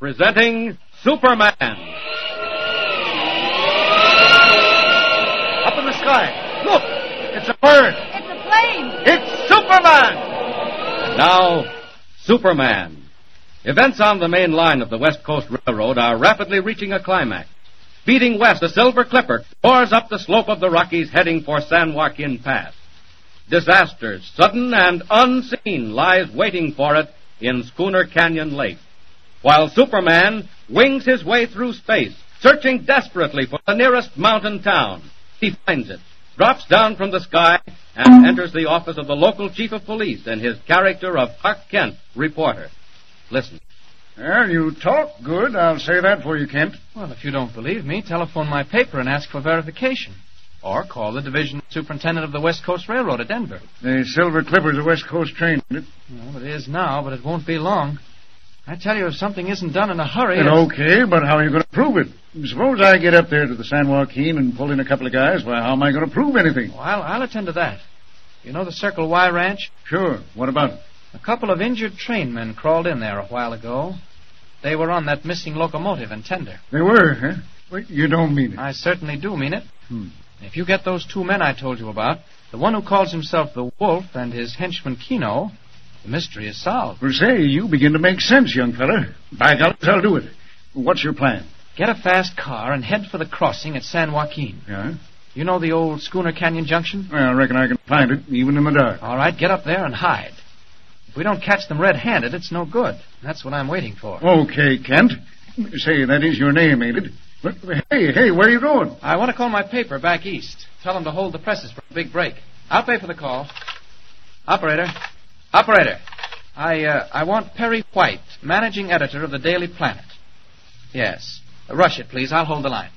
presenting Superman. Up in the sky. Look! It's a bird. It's a plane. It's Superman! And now, Superman. Events on the main line of the West Coast Railroad are rapidly reaching a climax. Speeding west, a Silver Clipper soars up the slope of the Rockies heading for San Joaquin Pass. Disaster, sudden and unseen, lies waiting for it in Schooner Canyon Lake. While Superman wings his way through space, searching desperately for the nearest mountain town. He finds it, drops down from the sky, and enters the office of the local chief of police in his character of Clark Kent, reporter. Listen. Well, you talk good. I'll say that for you, Kent. Well, if you don't believe me, telephone my paper and ask for verification. Or call the division superintendent of the West Coast Railroad at Denver. The Silver Clipper's a West Coast train, isn't it? Well, it is now, but it won't be long. I tell you, if something isn't done in a hurry... Okay, but how are you going to prove it? Suppose I get up there to the San Joaquin and pull in a couple of guys. Well, how am I going to prove anything? Well, I'll attend to that. You know the Circle Y Ranch? Sure. What about it? A couple of injured trainmen crawled in there a while ago. They were on that missing locomotive and tender. They were, huh? Wait, you don't mean it. I certainly do mean it. If you get those two men I told you about, the one who calls himself the Wolf and his henchman Keno, the mystery is solved. Well, say, you begin to make sense, young fella. By God, I'll do it. What's your plan? Get a fast car and head for the crossing at San Joaquin. Yeah? You know the old Schooner Canyon Junction? Well, I reckon I can find it, even in the dark. All right, get up there and hide. If we don't catch them red-handed, it's no good. That's what I'm waiting for. Okay, Kent. Say, that is your name, ain't it? But, hey, where are you going? I want to call my paper back east. Tell them to hold the presses for a big break. I'll pay for the call. Operator. I want Perry White, managing editor of the Daily Planet. Yes. Rush it, please. I'll hold the line.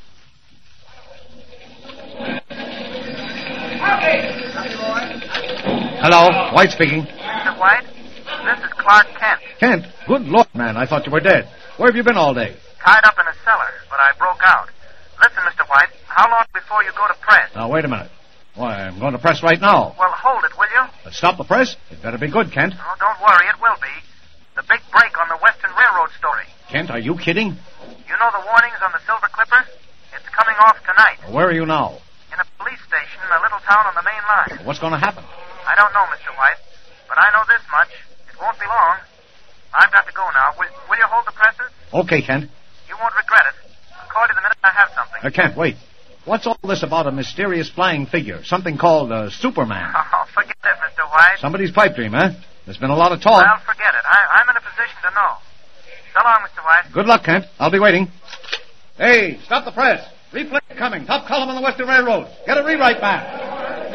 Hello, White speaking. Mr. White, this is Clark Kent. Kent? Good Lord, man, I thought you were dead. Where have you been all day? Tied up in a cellar, but I broke out. Listen, Mr. White, how long before you go to press? Now, wait a minute. Why, I'm going to press right now. Well, hold it, will you? Stop the press? It better be good, Kent. Oh, don't worry, it will be. The big break on the Western Railroad story. Kent, are you kidding? You know the warnings on the Silver Clipper? It's coming off tonight. Where are you now? In a police station in a little town on the main line. What's going to happen? I don't know, Mr. White, but I know this much. It won't be long. I've got to go now. Will you hold the presses? Okay, Kent. You won't regret it. I'll call you the minute I have something. Kent, wait. What's all this about a mysterious flying figure? Something called Superman. Oh, forget it, Mr. White. Somebody's pipe dream, huh? There's been a lot of talk. Well, forget it. I'm in a position to know. So long, Mr. White. Good luck, Kent. I'll be waiting. Hey, stop the press. Replay coming. Top column on the Western Railroad. Get a rewrite back.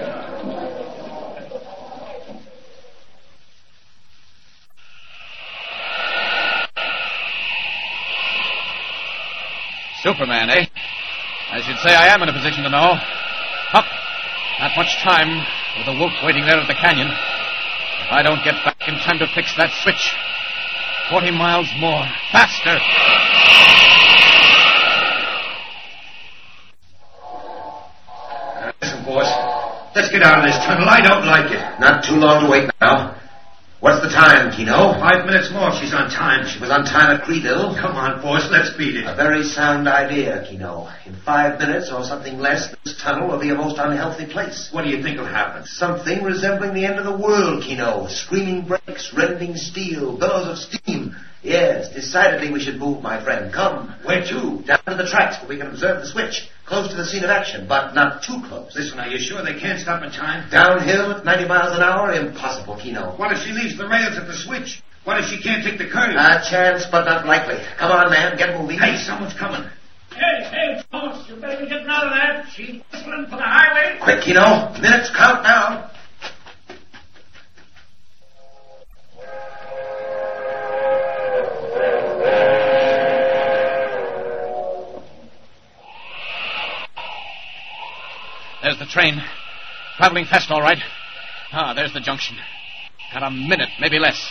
Superman, eh? I should say I am in a position to know. Hup. Not much time with the Wolf waiting there at the canyon. If I don't get back in time to fix that switch, 40 miles more. Faster. Listen, boss. Let's get out of this tunnel. I don't like it. Not too long to wait now. What's the time, Keno? 5 minutes more. She's on time. She was on time at Creeville. Come on, boss. Let's beat it. A very sound idea, Keno. In 5 minutes or something less, this tunnel will be a most unhealthy place. What do you think will happen? Something resembling the end of the world, Keno. Screaming brakes, rending steel, billows of steam. Yes, decidedly we should move, my friend. Come. Where to? Down to the tracks where we can observe the switch. Close to the scene of action, but not too close. Listen, are you sure they can't stop in time? Downhill at 90 miles an hour? Impossible, Keno. What if she leaves the rails at the switch? What if she can't take the curve? A chance, but not likely. Come on, man. Get moving. Hey, someone's coming. Hey, Thomas, you better be getting out of there. She's whistling for the highway. Quick, Keno. Minutes count now. There's the train. Traveling fast, all right. Ah, there's the junction. Got a minute, maybe less.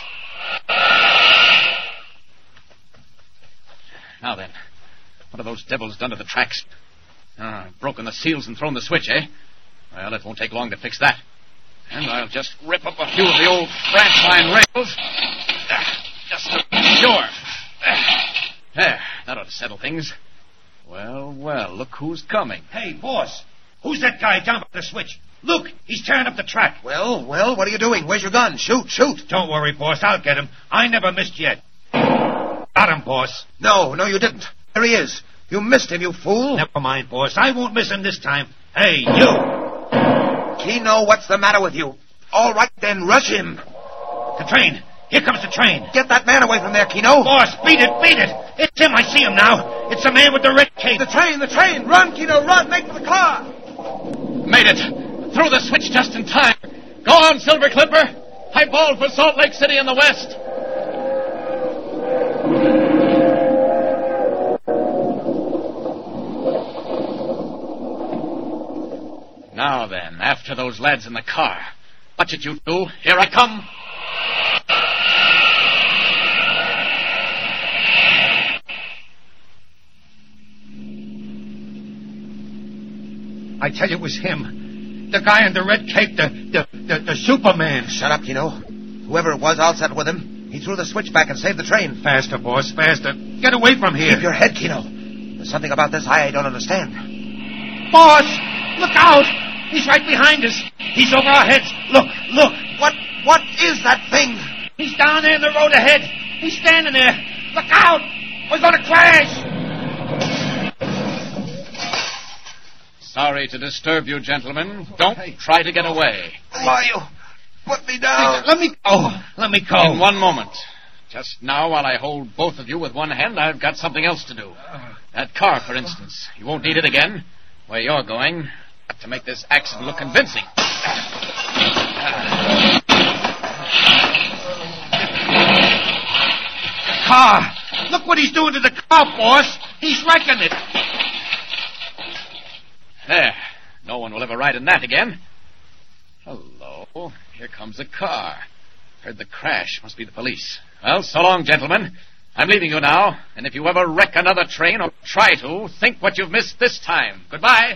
Now then, what have those devils done to the tracks? Broken the seals and thrown the switch, eh? Well, it won't take long to fix that. And I'll just rip up a few of the old branch line rails. Just to be sure. There, that ought to settle things. Well, look who's coming. Hey, boss. Who's that guy down by the switch? Look, he's tearing up the track. Well, what are you doing? Where's your gun? Shoot. Don't worry, boss. I'll get him. I never missed yet. Got him, boss. No, you didn't. There he is. You missed him, you fool. Never mind, boss. I won't miss him this time. Hey, you. Keno, what's the matter with you? All right, then, rush him. The train. Here comes the train. Get that man away from there, Keno. Boss, beat it. It's him. I see him now. It's the man with the red cape. The train. Run, Keno, run. Make for the car. Made it. Threw the switch just in time. Go on, Silver Clipper. High ball for Salt Lake City in the west. Now then, after those lads in the car. Watch it, you two. Here I come. I tell you, it was him. The guy in the red cape, the Superman. Shut up, Keno. Whoever it was, I'll settle with him. He threw the switch back and saved the train. Faster, boss, faster. Get away from here. Keep your head, Keno. There's something about this I don't understand. Boss, look out. He's right behind us. He's over our heads. Look. What is that thing? He's down there in the road ahead. He's standing there. Look out. We're going to crash. Sorry to disturb you, gentlemen. Don't try to get away. Why, you put me down. Let me go. In one moment. Just now, while I hold both of you with one hand, I've got something else to do. That car, for instance. You won't need it again. Where you're going, got to make this accident look convincing. Car. Look what he's doing to the car, boss. He's wrecking it. There. No one will ever ride in that again. Hello. Here comes a car. Heard the crash. Must be the police. Well, so long, gentlemen. I'm leaving you now, and if you ever wreck another train or try to, think what you've missed this time. Goodbye.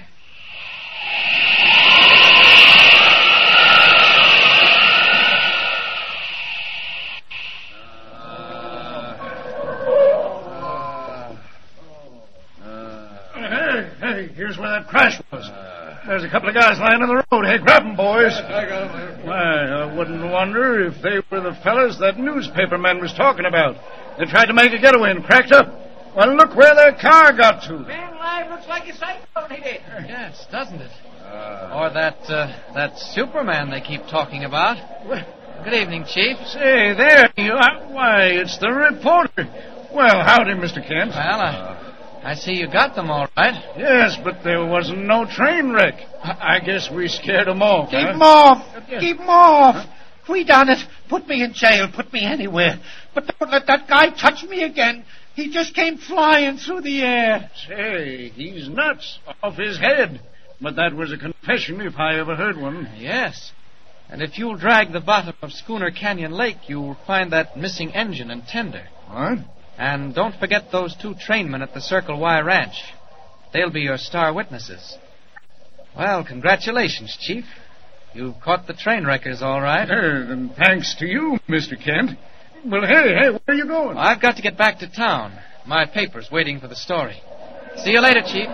Hey, here's where that crash was. There's a couple of guys lying on the road. Hey, grab them, boys. Why, I wouldn't wonder if they were the fellas that newspaper man was talking about. They tried to make a getaway and cracked up. Well, look where their car got to. Man alive, looks like a cyclone hit it. Yes, doesn't it? Or that Superman they keep talking about. Good evening, Chief. Say, there you are. Why, it's the reporter. Well, howdy, Mr. Kent. Well, I see you got them all right. Yes, but there wasn't no train wreck. I guess we scared them off. Keep them off. Keep them off. We done it. Put me in jail. Put me anywhere. But don't let that guy touch me again. He just came flying through the air. Say, he's nuts. Off his head. But that was a confession if I ever heard one. Yes. And if you'll drag the bottom of Schooner Canyon Lake, you'll find that missing engine and tender. What? And don't forget those 2 trainmen at the Circle Y Ranch. They'll be your star witnesses. Well, congratulations, Chief. You've caught the train wreckers all right. Then thanks to you, Mr. Kent. Well, hey, where are you going? Well, I've got to get back to town. My paper's waiting for the story. See you later, Chief.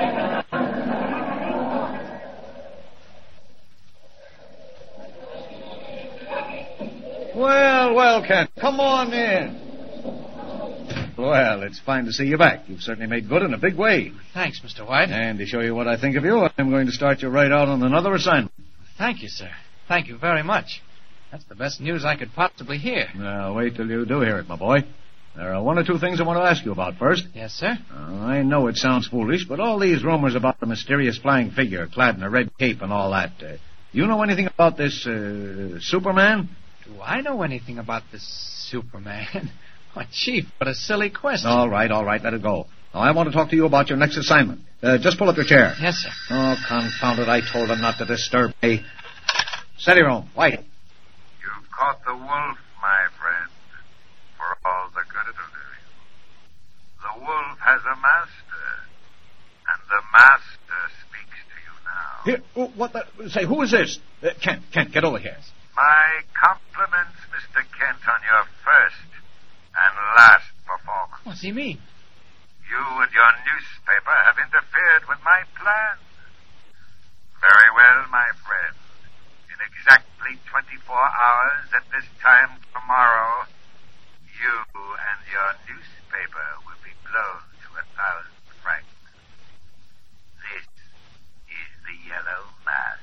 Well, Kent, come on in. Well, it's fine to see you back. You've certainly made good in a big way. Thanks, Mr. White. And to show you what I think of you, I'm going to start you right out on another assignment. Thank you, sir. Thank you very much. That's the best news I could possibly hear. Now, wait till you do hear it, my boy. There are 1 or 2 things I want to ask you about first. Yes, sir? I know it sounds foolish, but all these rumors about the mysterious flying figure clad in a red cape and all that, you know anything about this, Superman? Do I know anything about this Superman? Why, Chief, what a silly question. All right, let it go. Now, I want to talk to you about your next assignment. Just pull up your chair. Yes, sir. Oh, confound it, I told him not to disturb me. Steady, Rome. White. You've caught the wolf, my friend, for all the good it'll do you. The wolf has a master, and the master speaks to you now. Here, what the... Say, who is this? Kent, get over here. My compliments, Mr. Kent, on your first and last performance. What's he mean? You and your newspaper have interfered with my plans. Very well, my friend. In exactly 24 hours at this time tomorrow, you and your newspaper will be blown to 1,000 francs. This is the Yellow Mask.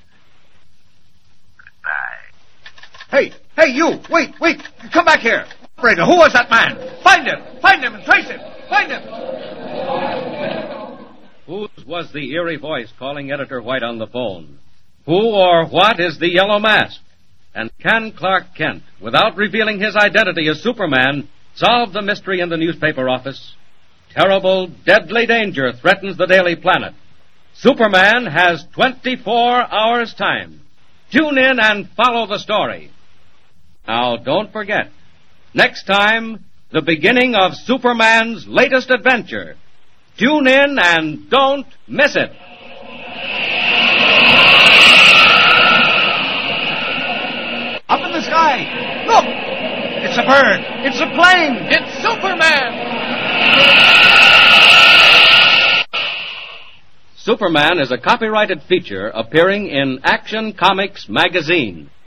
Goodbye. Hey, you! Wait! Come back here! Operator, who was that man? Find him and trace him! Find him! Whose was the eerie voice calling Editor White on the phone? Who or what is the Yellow Mask? And can Clark Kent, without revealing his identity as Superman, solve the mystery in the newspaper office? Terrible, deadly danger threatens the Daily Planet. Superman has 24 hours' time. Tune in and follow the story. Now, don't forget, next time, the beginning of Superman's latest adventure. Tune in and don't miss it. Up in the sky! Look! It's a bird! It's a plane! It's Superman! Superman is a copyrighted feature appearing in Action Comics magazine.